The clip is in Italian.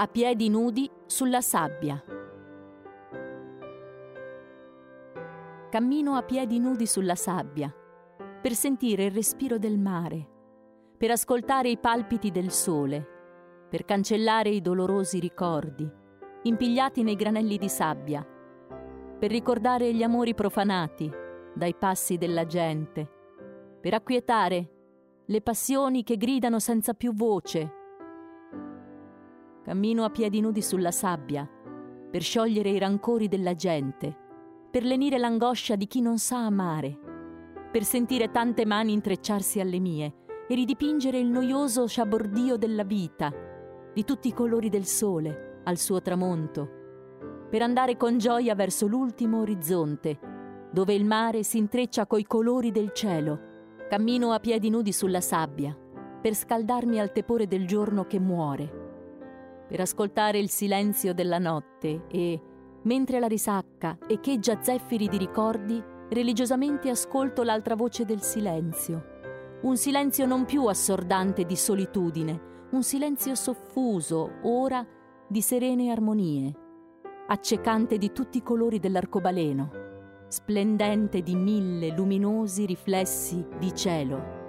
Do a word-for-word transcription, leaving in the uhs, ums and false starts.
a piedi nudi sulla sabbia. Cammino a piedi nudi sulla sabbia, per sentire il respiro del mare, per ascoltare i palpiti del sole, per cancellare i dolorosi ricordi, impigliati nei granelli di sabbia, per ricordare gli amori profanati dai passi della gente, per acquietare le passioni che gridano senza più voce. Cammino a piedi nudi sulla sabbia, per sciogliere i rancori della gente, per lenire l'angoscia di chi non sa amare, per sentire tante mani intrecciarsi alle mie e ridipingere il noioso sciabordio della vita, di tutti i colori del sole al suo tramonto, per andare con gioia verso l'ultimo orizzonte, dove il mare si intreccia coi colori del cielo. Cammino a piedi nudi sulla sabbia, per scaldarmi al tepore del giorno che muore, per ascoltare il silenzio della notte e, mentre la risacca echeggia zeffiri di ricordi, religiosamente ascolto l'altra voce del silenzio. Un silenzio non più assordante di solitudine, un silenzio soffuso, ora, di serene armonie, accecante di tutti i colori dell'arcobaleno, splendente di mille luminosi riflessi di cielo.